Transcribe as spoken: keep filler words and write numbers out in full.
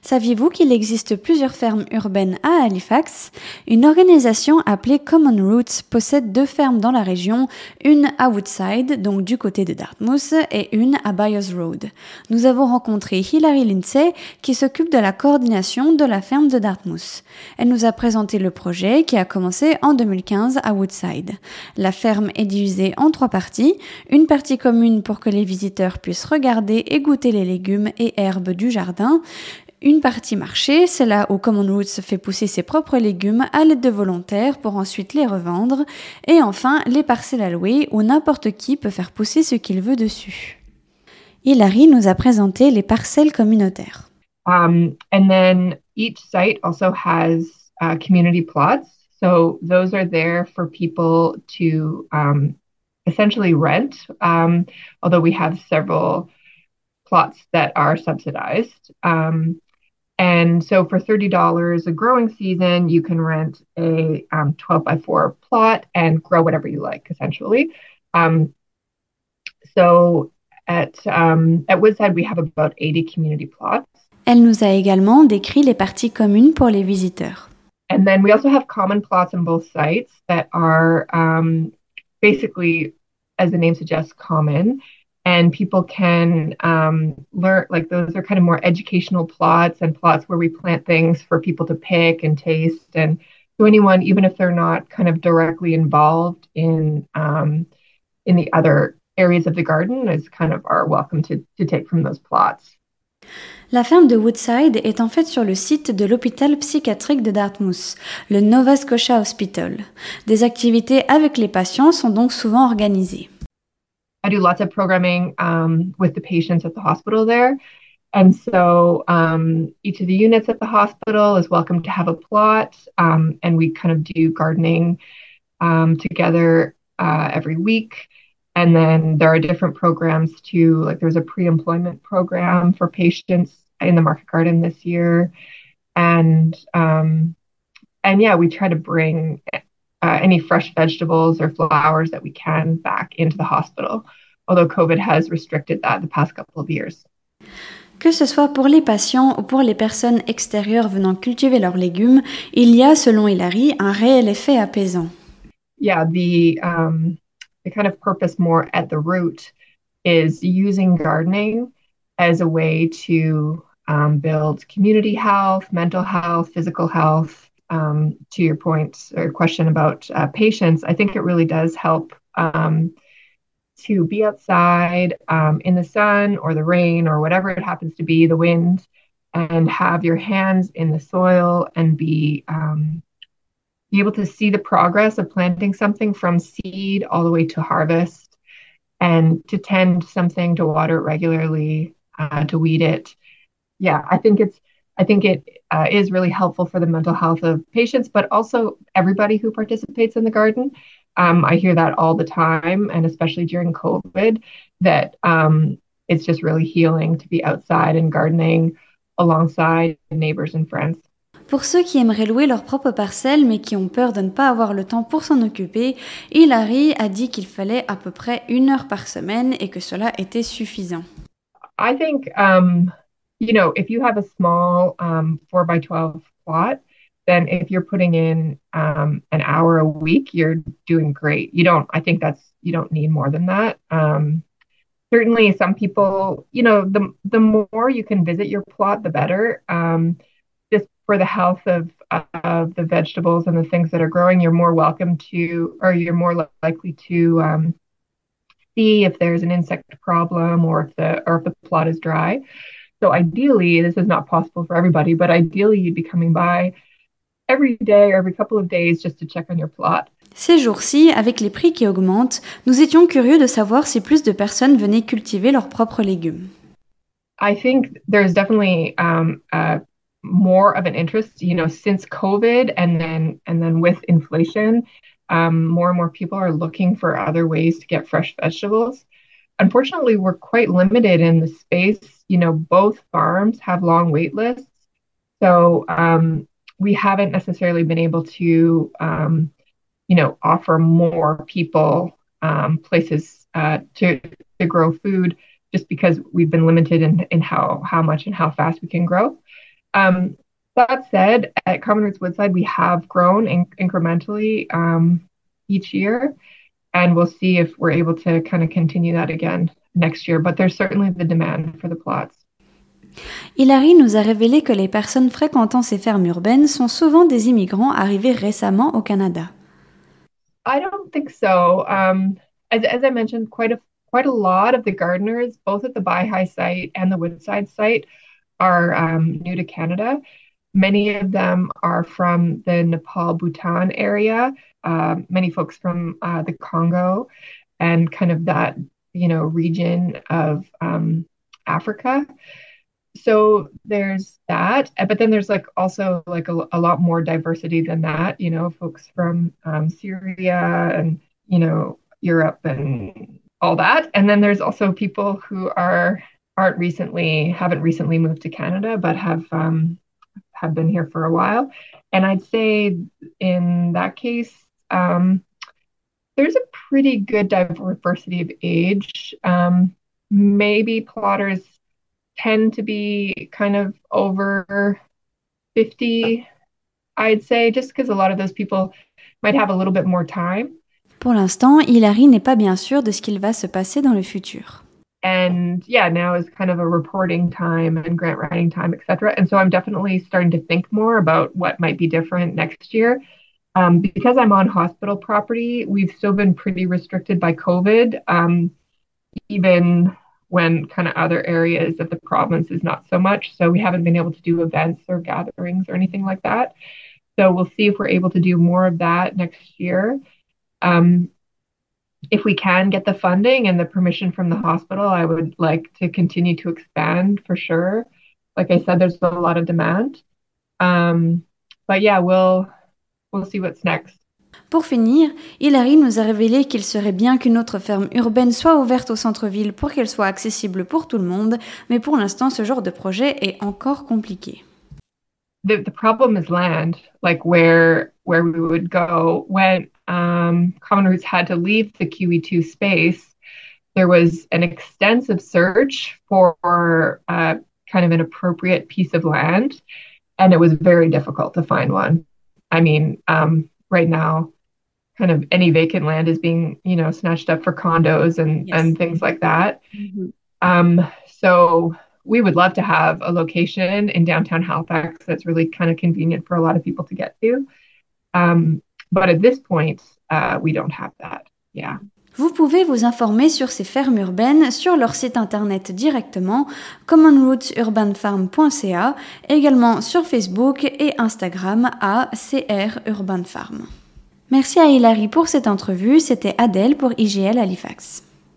Saviez-vous qu'il existe plusieurs fermes urbaines à Halifax? Une organisation appelée Common Roots possède deux fermes dans la région, une à Woodside, donc du côté de Dartmouth, et une à Byers Road. Nous avons rencontré Hilary Lindsay, qui s'occupe de la coordination de la ferme de Dartmouth. Elle nous a présenté le projet qui a commencé en deux mille quinze à Woodside. La ferme est divisée en trois parties, une partie commune pour que les visiteurs puissent regarder et goûter les légumes et herbes du jardin, une partie marché, c'est là où Common Roots fait pousser ses propres légumes à l'aide de volontaires pour ensuite les revendre. Et enfin, les parcelles à louer où n'importe qui peut faire pousser ce qu'il veut dessus. Hilary nous a présenté les parcelles communautaires. Um, and then each site also has uh, community plots. So those are there for people to um, essentially rent, um, although we have several plots that are subsidized. Um, And so for thirty dollars a growing season, you can rent a um, twelve by four plot and grow whatever you like, essentially. Um, so at, um, at Woodside, we have about eighty community plots. Elle nous a également décrit les parties communes pour les visiteurs. And then we also have common plots on both sites that are um, basically, as the name suggests, common. And people can um, learn, like those are kind of more educational plots and plots where we plant things for people to pick and taste. And so anyone, even if they're not kind of directly involved in um, in the other areas of the garden, is kind of are welcome to, to take from those plots. La ferme de Woodside est en fait sur le site de l'hôpital psychiatrique de Dartmouth, le Nova Scotia Hospital. Des activités avec les patients sont donc souvent organisées. I do lots of programming um, with the patients at the hospital there. And so um, each of the units at the hospital is welcome to have a plot. Um, and we kind of do gardening um, together uh, every week. And then there are different programs too. Like there's a pre-employment program for patients in the market garden this year. And, um, and yeah, we try to bring Uh, any fresh vegetables or flowers that we can back into the hospital, although COVID has restricted that the past couple of years. Que ce soit pour les patients ou pour les personnes extérieures venant cultiver leurs légumes, il y a, selon Hilary, un réel effet apaisant. Yeah, the, um, the kind of purpose more at the root is using gardening as a way to um, build community health, mental health, physical health. Um, to your point or question about uh, patients, I think it really does help um, to be outside um, in the sun or the rain or whatever it happens to be, the wind, and have your hands in the soil and be, um, be able to see the progress of planting something from seed all the way to harvest, and to tend something, to water it regularly, uh, to weed it. Yeah, I think it's I think it uh, is really helpful for the mental health of patients, but also everybody who participates in the garden. Um, I hear that all the time, and especially during COVID, that um, it's just really healing to be outside and gardening alongside neighbors and friends. Pour ceux qui aimeraient louer leur propre parcelle mais qui ont peur de ne pas avoir le temps pour s'en occuper, Hilary a dit qu'il fallait à peu près une heure par semaine et que cela était suffisant. I think um, you know, if you have a small um, four by twelve plot, then if you're putting in um, an hour a week, you're doing great. You don't, I think that's, you don't need more than that. Um, certainly some people, you know, the, the more you can visit your plot, the better. Um, just for the health of, of the vegetables and the things that are growing, you're more welcome to, or you're more li- likely to um, see if there's an insect problem or if the, or if the plot is dry. So ideally, this is not possible for everybody, but ideally you'd be coming by every day or every couple of days just to check on your plot. Ces jours-ci, avec les prix qui augmentent, nous étions curieux de savoir si plus de personnes venaient cultiver leurs propres légumes. I think there's definitely um, uh, more of an interest, you know, since COVID, and then and then with inflation, um, more and more people are looking for other ways to get fresh vegetables. Unfortunately, we're quite limited in the space. You know, both farms have long wait lists. So um, we haven't necessarily been able to, um, you know, offer more people um, places uh, to, to grow food just because we've been limited in, in how, how much and how fast we can grow. Um, that said, at Common Roots Woodside, we have grown in- incrementally um, each year, and we'll see if we're able to kind of continue that again next year. But there's certainly the demand for the plots. Hilary nous a révélé que les personnes fréquentant ces fermes urbaines sont souvent des immigrants arrivés récemment au Canada. I don't think so. Um, as, as I mentioned, quite a quite a lot of the gardeners, both at the Baihai site and the Woodside site, are um, new to Canada. Many of them are from the Nepal, Bhutan area. Uh, many folks from uh, the Congo and kind of that, you know, region of um, Africa. So there's that, but then there's like also like a, a lot more diversity than that. You know, folks from um, Syria and you know Europe and all that. And then there's also people who are aren't recently haven't recently moved to Canada, but have um, have been here for a while. And I'd say in that case, um, there's a pretty good diversity of age. Um, maybe plotters tend to be kind of over fifty, I'd say, just because a lot of those people might have a little bit more time. Pour l'instant, Hilary n'est pas bien sûre de ce qu'il va se passer dans le futur. And yeah, now is kind of a reporting time and grant writing time, et cetera. And so I'm definitely starting to think more about what might be different next year. Um, because I'm on hospital property, we've still been pretty restricted by COVID, um, even when kind of other areas of the province is not so much. So we haven't been able to do events or gatherings or anything like that. So we'll see if we're able to do more of that next year. Um, if we can get the funding and the permission from the hospital, I would like to continue to expand for sure. Like I said, there's a lot of demand. Um, but yeah, we'll we'll see what's next. Pour finir, Hilary nous a révélé qu'il serait bien qu'une autre ferme urbaine soit ouverte au centre-ville pour qu'elle soit accessible pour tout le monde, mais pour l'instant, ce genre de projet est encore compliqué. The, the problem is land, like where where we would go when um, Common Roots had to leave the Q E two space. There was an extensive search for uh, kind of an appropriate piece of land, and it was very difficult to find one. I mean, um, right now, kind of any vacant land is being, you know, snatched up for condos and Yes. and things like that. Mm-hmm. Um, so we would love to have a location in downtown Halifax that's really kind of convenient for a lot of people to get to. Um, but at this point, uh, we don't have that. Yeah. Vous pouvez vous informer sur ces fermes urbaines sur leur site internet directement, common roots urban farm point c a, également sur Facebook et Instagram à C R Urban Farm. Merci à Hilary pour cette entrevue, c'était Adèle pour I G L Halifax.